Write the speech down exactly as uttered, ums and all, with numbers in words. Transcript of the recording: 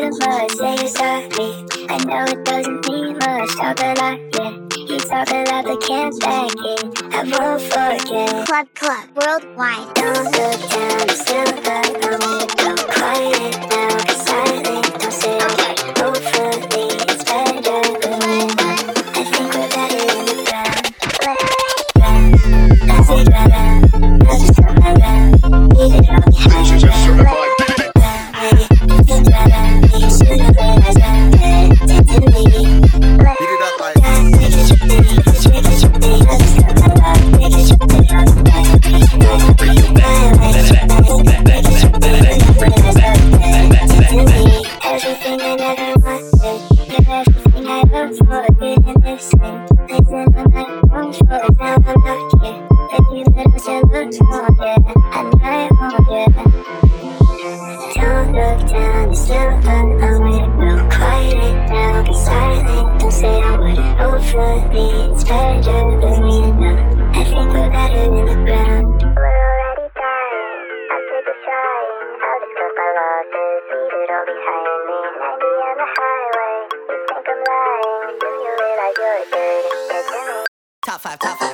too much, say you're sorry. I know it doesn't mean much, talk a lot, yeah. You talk a lot but can't back it, I won't forget. Club Club Worldwide. Don't look down, I'm still up, I'm gonna go quiet now, be silent, don't say a word. Hopefully it's better than we know. I think we're better in the ground. I say dry down, I'll just come around. Leave it all behind. She's just certified. Beat it up like everything I never wanted, you're everything I look for, didn't listen. Listen on my own choice, now I'm not here. If you let us still look small, yeah, I knew I won't, yeah. Don't look down, it's still on a window. Quiet it down, be silent, don't say a word. Hopefully it's better than we know. I think we're better in the ground. We're already dying, I'm sick of trying. I'll just cut my losses, leave it all behind me. ninety on the highway, you think I'm lying. Do you realize you're dirty? Yeah, to me. Top five, top five.